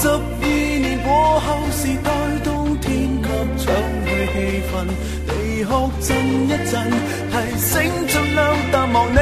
12年過後，時代冬天給搶去氣氛，離學震一震，提醒盡量淡忘你。